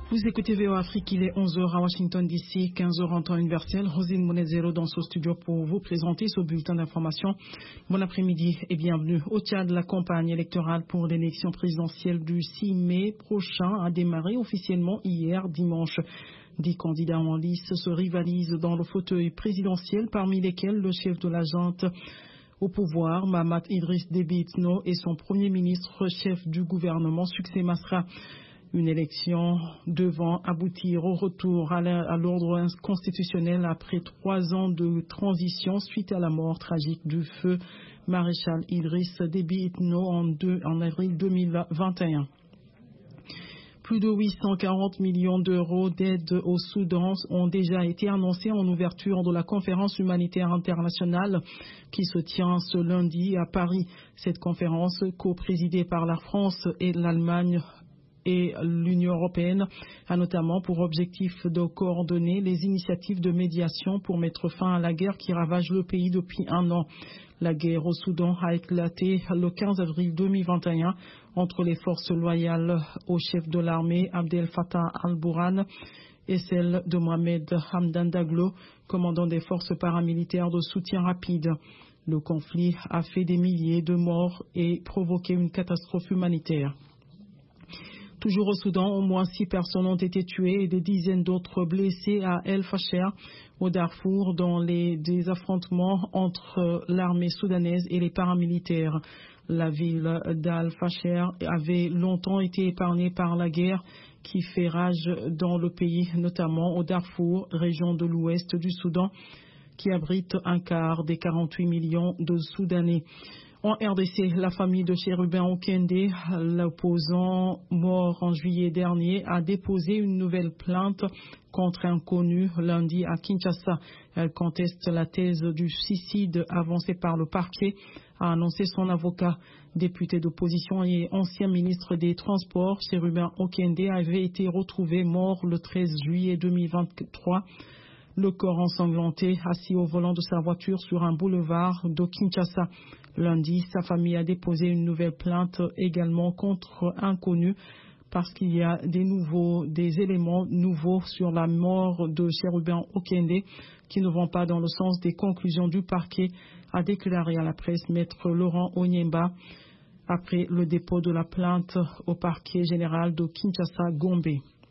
Vous écoutez VOA Afrique, il est 11h à Washington DC, 15h en temps universel. Rosine Monezero dans ce studio pour vous présenter ce bulletin d'information. Bon après-midi et bienvenue. Au Tchad, la campagne électorale pour l'élection présidentielle du 6 mai prochain a démarré officiellement hier dimanche. 10 candidats en lice se rivalisent dans le fauteuil présidentiel, parmi lesquels le chef de la junte au pouvoir, Mahamat Idriss Déby Itno, et son premier ministre, chef du gouvernement, Succès Masra. Une élection devant aboutir au retour à l'ordre constitutionnel après 3 ans de transition suite à la mort tragique du feu maréchal Idriss Déby Itno en avril 2021. Plus de 840 millions d'euros d'aide au Soudan ont déjà été annoncés en ouverture de la conférence humanitaire internationale qui se tient ce lundi à Paris. Cette conférence, co-présidée par la France et l'Allemagne et l'Union européenne, a notamment pour objectif de coordonner les initiatives de médiation pour mettre fin à la guerre qui ravage le pays depuis 1 an. La guerre au Soudan a éclaté le 15 avril 2021 entre les forces loyales au chef de l'armée Abdel Fattah al-Burhan et celles de Mohamed Hamdan Daglo, commandant des forces paramilitaires de soutien rapide. Le conflit a fait des milliers de morts et provoqué une catastrophe humanitaire. Toujours au Soudan, au moins 6 personnes ont été tuées et des dizaines d'autres blessées à El Fasher, au Darfour, dans des affrontements entre l'armée soudanaise et les paramilitaires. La ville d'Al Fasher avait longtemps été épargnée par la guerre qui fait rage dans le pays, notamment au Darfour, région de l'ouest du Soudan, qui abrite un quart des 48 millions de Soudanais. En RDC, la famille de Chérubin Okende, l'opposant mort en juillet dernier, a déposé une nouvelle plainte contre un connu lundi à Kinshasa. Elle conteste la thèse du suicide avancée par le parquet, a annoncé son avocat. Député d'opposition et ancien ministre des Transports, Chérubin Okende avait été retrouvé mort le 13 juillet 2023. Le corps ensanglanté, assis au volant de sa voiture sur un boulevard de Kinshasa. Lundi, sa famille a déposé une nouvelle plainte également contre un connu parce qu'il y a des éléments nouveaux sur la mort de Chérubin Okende qui ne vont pas dans le sens des conclusions du parquet, a déclaré à la presse maître Laurent Onyemba après le dépôt de la plainte au parquet général de Kinshasa-Gombe.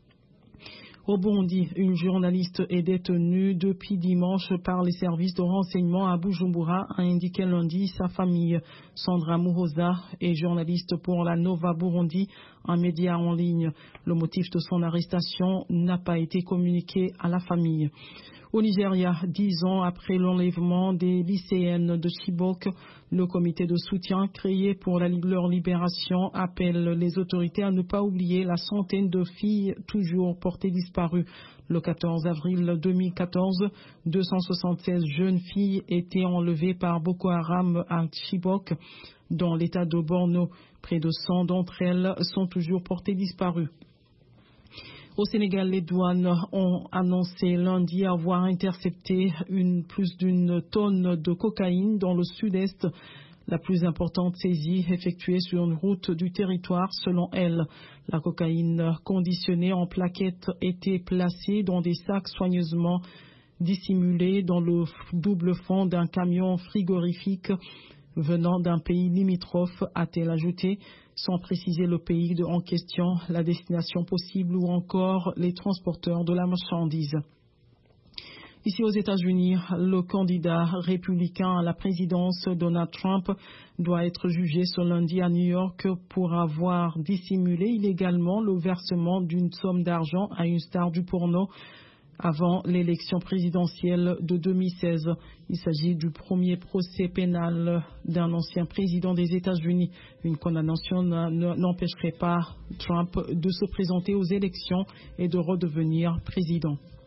Au Burundi, une journaliste est détenue depuis dimanche par les services de renseignement à Bujumbura, a indiqué lundi sa famille. Sandra Muhoza est journaliste pour la Nova Burundi, un média en ligne. Le motif de son arrestation n'a pas été communiqué à la famille. Au Nigeria, 10 ans après l'enlèvement des lycéennes de Chibok, le comité de soutien créé pour leur libération appelle les autorités à ne pas oublier la centaine de filles toujours portées disparues. Le 14 avril 2014, 276 jeunes filles étaient enlevées par Boko Haram à Chibok, dans l'état de Borno. Près de 100 d'entre elles sont toujours portées disparues. Au Sénégal, les douanes ont annoncé lundi avoir intercepté plus d'1 tonne de cocaïne dans le sud-est, la plus importante saisie effectuée sur une route du territoire selon elle. La cocaïne conditionnée en plaquettes était placée dans des sacs soigneusement dissimulés dans le double fond d'un camion frigorifique venant d'un pays limitrophe, a-t-elle ajouté, sans préciser le pays en question, la destination possible ou encore les transporteurs de la marchandise. Ici aux États-Unis, le candidat républicain à la présidence, Donald Trump, doit être jugé ce lundi à New York pour avoir dissimulé illégalement le versement d'une somme d'argent à une star du porno avant l'élection présidentielle de 2016. Il s'agit du premier procès pénal d'un ancien président des États-Unis. Une condamnation n'empêcherait pas Trump de se présenter aux élections et de redevenir président.